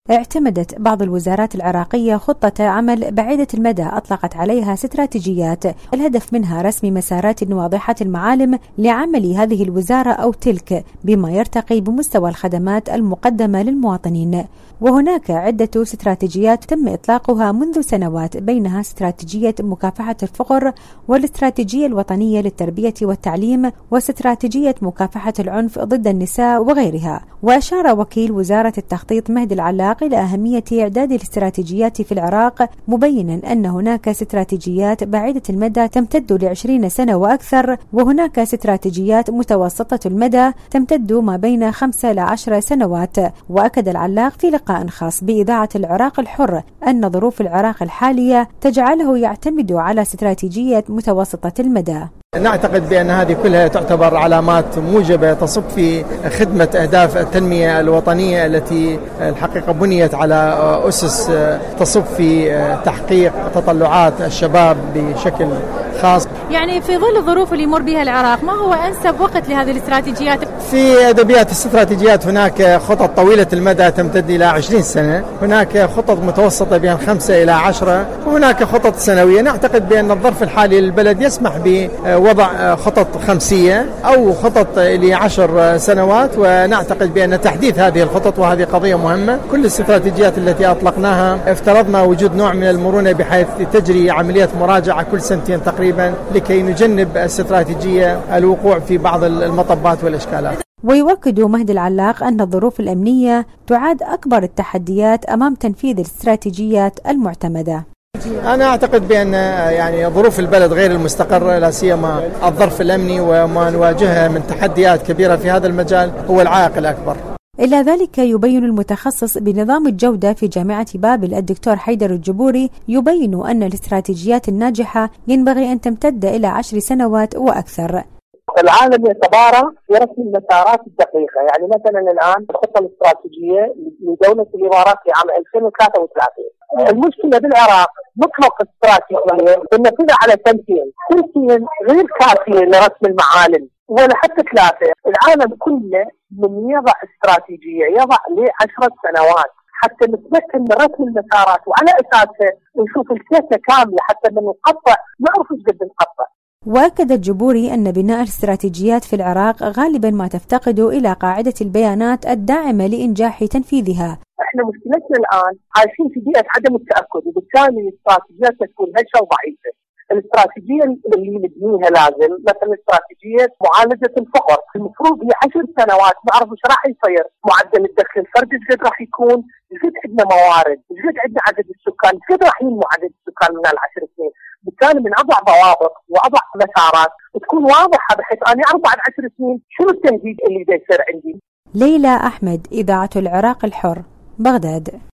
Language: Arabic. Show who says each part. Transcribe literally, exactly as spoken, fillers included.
Speaker 1: اعتمدت بعض الوزارات العراقية خطة عمل بعيدة المدى أطلقت عليها استراتيجيات الهدف منها رسم مسارات واضحة المعالم لعمل هذه الوزارة أو تلك بما يرتقي بمستوى الخدمات المقدمة للمواطنين. وهناك عدة استراتيجيات تم إطلاقها منذ سنوات، بينها استراتيجية مكافحة الفقر والاستراتيجية الوطنية للتربية والتعليم واستراتيجية مكافحة العنف ضد النساء وغيرها. وأشار وكيل وزارة التخطيط مهدي العلاق إلى أهمية إعداد الاستراتيجيات في العراق، مبينا أن هناك استراتيجيات بعيدة المدى تمتد لعشرين سنة وأكثر، وهناك استراتيجيات متوسطة المدى تمتد ما بين خمسة إلى عشر سنوات. وأكد العلاق في لقاء خاص بإذاعة العراق الحر أن ظروف العراق الحالية تجعله يعتمد على استراتيجية متوسطة المدى.
Speaker 2: نعتقد بأن هذه كلها تعتبر علامات موجبة تصب في خدمة أهداف التنمية الوطنية التي الحقيقة بنيت على أسس تصب في تحقيق تطلعات الشباب بشكل خاص.
Speaker 3: يعني في ظل الظروف اللي يمر بها العراق، ما هو أنسب وقت لهذه الاستراتيجيات؟
Speaker 2: في أدبيات الاستراتيجيات هناك خطط طويلة المدى تمتد إلى عشرين سنة، هناك خطط متوسطة بين خمسة إلى عشرة، وهناك خطط سنوية. نعتقد بأن الظرف الحالي للبلد يسمح بوضع خطط خمسية أو خطط لعشر سنوات، ونعتقد بأن تحديث هذه الخطط وهذه قضية مهمة. كل الاستراتيجيات التي أطلقناها افترضنا وجود نوع من المرونة بحيث تجري عملية مراجعة كل سنتين تقريبا لكي نجنب الاستراتيجية الوقوع في بعض المطبات والإشكالات.
Speaker 1: ويؤكد مهدي العلاق أن الظروف الأمنية تعد أكبر التحديات أمام تنفيذ الاستراتيجيات المعتمدة.
Speaker 2: أنا أعتقد بأن يعني ظروف البلد غير المستقرة، لا سيما الظرف الأمني وما نواجهه من تحديات كبيرة في هذا المجال هو العائق الأكبر.
Speaker 1: إلى ذلك يبين المتخصص بنظام الجودة في جامعة بابل الدكتور حيدر الجبوري يبين أن الاستراتيجيات الناجحة ينبغي أن تمتد إلى عشر سنوات وأكثر.
Speaker 4: العالم يتبارى في رسم المسارات الدقيقة. يعني مثلا الآن الخطة الاستراتيجية لدولة الإمارات في عام ألفين وثلاثة وثلاثين. المشكلة بالعراق نطلق استراتيجية بنفذها على سنتين، سنتين غير كافية لرسم المعالم ولا حتى ثلاثة. العالم كله من يضع استراتيجية يضع لعشرة سنوات حتى نتمكن من رسم المسارات، وعلى أساسها نشوف الكيسة كاملة حتى من نقطع نعرف ايش قد نقطع.
Speaker 1: وأكد الجبوري أن بناء الاستراتيجيات في العراق غالبا ما تفتقد إلى قاعدة البيانات الداعمة لإنجاح تنفيذها.
Speaker 4: احنا مشكلتنا الآن عايشين في بيئة عدم التأكد، وبالتالي الاستراتيجيات تكون هشة وضعيفة. الاستراتيجية اللي نبنيها لازم مثلا استراتيجية معالجة الفقر، المفروض هي عشر سنوات نعرف ايش راح يصير، معدل الدخل الفردي ايش قد راح يكون، ايش قد عندنا موارد، ايش قد عندنا عدد السكان، ايش قد راح ينمو عدد السكان من العشر سنين. بالتالي من اضع ضوابط واضع مسارات تكون واضحة بحيث انا اعرف بعد عشر سنين شنو التنجيز اللي دا يصير عندي.
Speaker 1: ليلى أحمد، إذاعة العراق الحر، بغداد.